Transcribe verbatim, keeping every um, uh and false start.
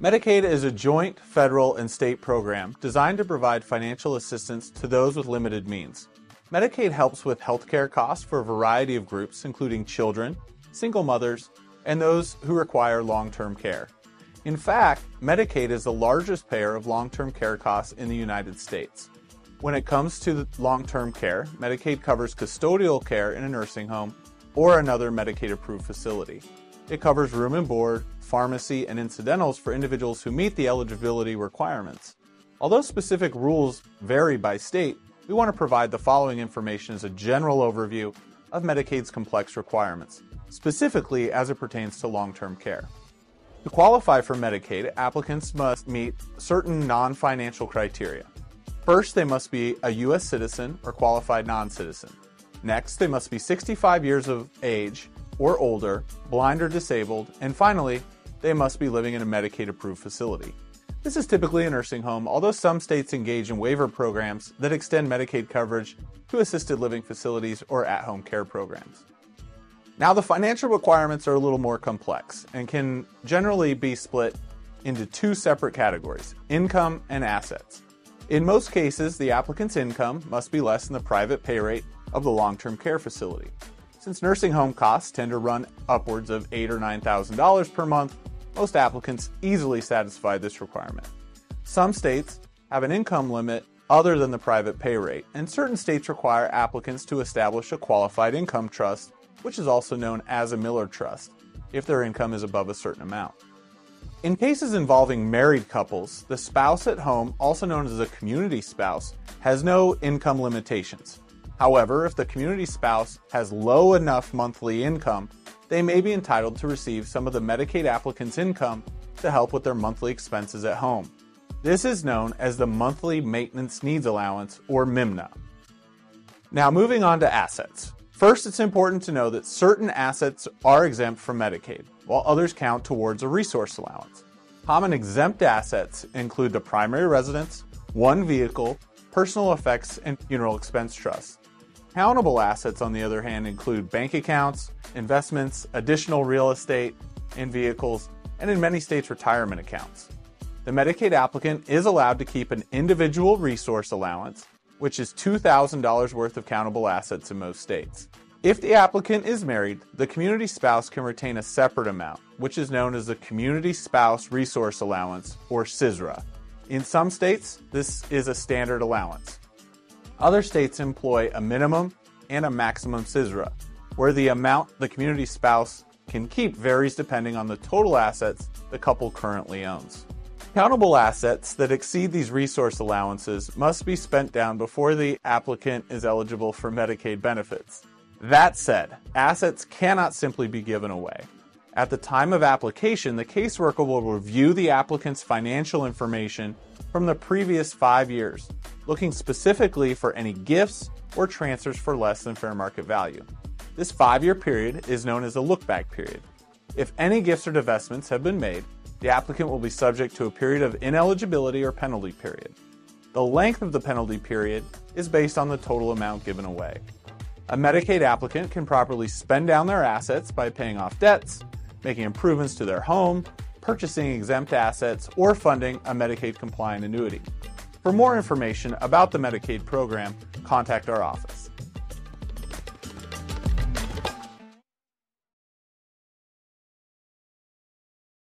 Medicaid is a joint federal and state program designed to provide financial assistance to those with limited means. Medicaid helps with healthcare costs for a variety of groups, including children, single mothers, and those who require long-term care. In fact, Medicaid is the largest payer of long-term care costs in the United States. When it comes to long-term care, Medicaid covers custodial care in a nursing home or another Medicaid-approved facility. It covers room and board, pharmacy, and incidentals for individuals who meet the eligibility requirements. Although specific rules vary by state, we want to provide the following information as a general overview of Medicaid's complex requirements, specifically as it pertains to long-term care. To qualify for Medicaid, applicants must meet certain non-financial criteria. First, they must be a U S citizen or qualified non-citizen. Next, they must be sixty-five years of age or older, blind or disabled, and finally, they must be living in a Medicaid-approved facility. This is typically a nursing home, although some states engage in waiver programs that extend Medicaid coverage to assisted living facilities or at-home care programs. Now, the financial requirements are a little more complex and can generally be split into two separate categories: income and assets. In most cases, the applicant's income must be less than the private pay rate of the long-term care facility. Since nursing home costs tend to run upwards of eight thousand dollars or nine thousand dollars per month, most applicants easily satisfy this requirement. Some states have an income limit other than the private pay rate, and certain states require applicants to establish a qualified income trust, which is also known as a Miller Trust, if their income is above a certain amount. In cases involving married couples, the spouse at home, also known as a community spouse, has no income limitations. However, if the community spouse has low enough monthly income, they may be entitled to receive some of the Medicaid applicant's income to help with their monthly expenses at home. This is known as the Monthly Maintenance Needs Allowance, or M M N A. Now, moving on to assets. First, it's important to know that certain assets are exempt from Medicaid, while others count towards a resource allowance. Common exempt assets include the primary residence, one vehicle, personal effects, and funeral expense trusts. Countable assets, on the other hand, include bank accounts, investments, additional real estate, and vehicles, and in many states, retirement accounts. The Medicaid applicant is allowed to keep an individual resource allowance, which is two thousand dollars worth of countable assets in most states. If the applicant is married, the community spouse can retain a separate amount, which is known as the Community Spouse Resource Allowance, or C S R A. In some states, this is a standard allowance. Other states employ a minimum and a maximum C S R A, where the amount the community spouse can keep varies depending on the total assets the couple currently owns. Countable assets that exceed these resource allowances must be spent down before the applicant is eligible for Medicaid benefits. That said, assets cannot simply be given away. At the time of application, the caseworker will review the applicant's financial information from the previous five years, looking specifically for any gifts or transfers for less than fair market value. This five-year period is known as a look-back period. If any gifts or divestments have been made, the applicant will be subject to a period of ineligibility or penalty period. The length of the penalty period is based on the total amount given away. A Medicaid applicant can properly spend down their assets by paying off debts, making improvements to their home, purchasing exempt assets, or funding a Medicaid-compliant annuity. For more information about the Medicaid program, contact our office.